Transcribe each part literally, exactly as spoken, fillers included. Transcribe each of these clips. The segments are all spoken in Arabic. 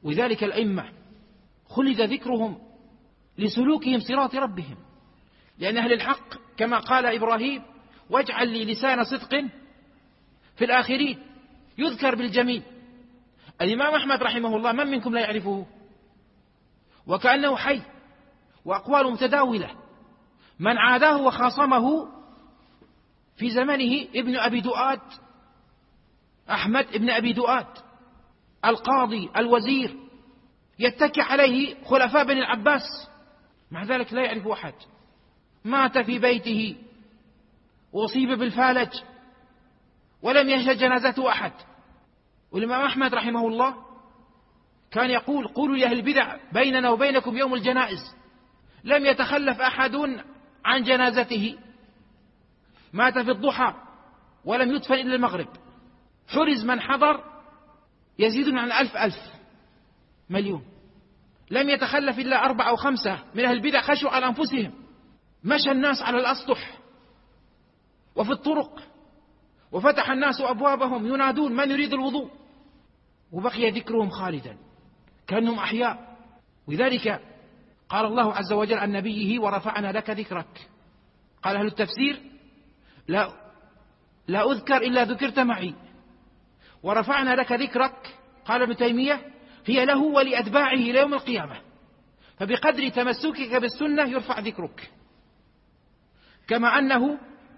ولذلك الأئمة خلد ذكرهم لسلوكهم صراط ربهم، لأن أهل الحق كما قال إبراهيم واجعل لي لسان صدق في الآخرين، يذكر بالجميل. الإمام أحمد رحمه الله من منكم لا يعرفه؟ وكأنه حي وأقواله متداولة. من عاداه وخاصمه في زمنه ابن أبي دؤاد، أحمد ابن أبي دؤاد القاضي الوزير، يتكي عليه خلفاء بني العباس، مع ذلك لا يعرف أحد. مات في بيته وأصيب بالفالج ولم يشهد جنازته أحد. والإمام أحمد رحمه الله كان يقول قولوا لأهل البدع بيننا وبينكم يوم الجنائز، لم يتخلف أحد عن جنازته. مات في الضحى ولم يدفن إلا المغرب. حرز من حضر يزيد عن ألف ألف مليون. لم يتخلف إلا أربعة أو خمسة من أهل البدع خشوا على أنفسهم. مشى الناس على الأسطح وفي الطرق، وفتح الناس أبوابهم ينادون من يريد الوضوء، وبقي ذكرهم خالدا كأنهم أحياء. ولذلك قال الله عز وجل عن نبيه ورفعنا لك ذكرك. قال أهل التفسير لا, لا أذكر إلا ذكرت معي. ورفعنا لك ذكرك قال ابن تيمية هي له ولأتباعه إلى يوم القيامة، فبقدر تمسكك بالسنة يرفع ذكرك. كما أنه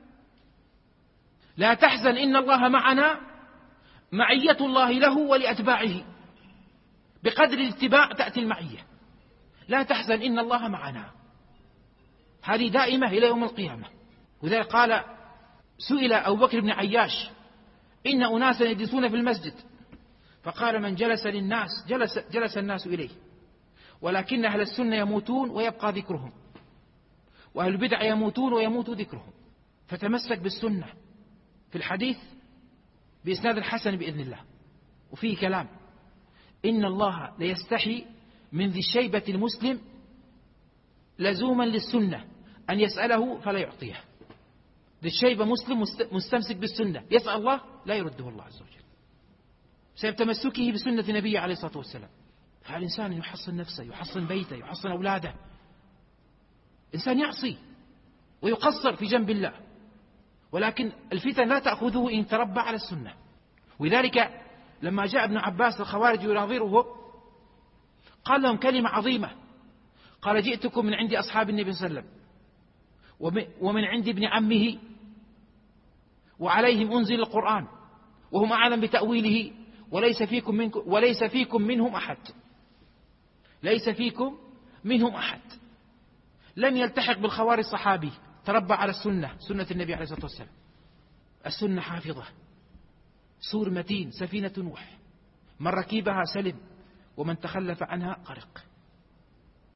لا تحزن إن الله معنا، معية الله له ولأتباعه، بقدر الاتباع تأتي المعية. لا تحزن إن الله معنا، هذه دائمة إلى يوم القيامة. وذلك قال سئل أبو بكر بن عياش إن أناسا يجلسون في المسجد، فقال من جلس للناس جلس, جلس الناس إليه، ولكن أهل السنة يموتون ويبقى ذكرهم، وأهل البدع يموتون ويموت ذكرهم. فتمسك بالسنة. في الحديث بإسناد الحسن بإذن الله وفيه كلام إن الله ليستحي من ذي الشيبة المسلم لزوما للسنة أن يسأله فلا يعطيه. ذي الشيبة مسلم مستمسك بالسنة، يسأل الله لا يرده الله عز وجل بسبب تمسكه بسنة النبي عليه الصلاة والسلام. فالإنسان يحصن نفسه، يحصن بيته، يحصن أولاده. إنسان يعصي ويقصر في جنب الله، ولكن الفتن لا تأخذه إن تربى على السنة. ولذلك لما جاء ابن عباس الخوارج يناظره قال لهم كلمة عظيمة، قال جئتكم من عند أصحاب النبي صلى الله عليه وسلم ومن عند ابن عمه وعليهم أنزل القرآن وهم أعلم بتأويله، وليس فيكم, منكم وليس فيكم منهم أحد ليس فيكم منهم أحد لم يلتحق بالخوارج صحابي تربى على السنة، سنة النبي عليه الصلاة والسلام. السنة حافظة، سور متين، سفينة نوح، من ركيبها سلم ومن تخلف عنها غرق.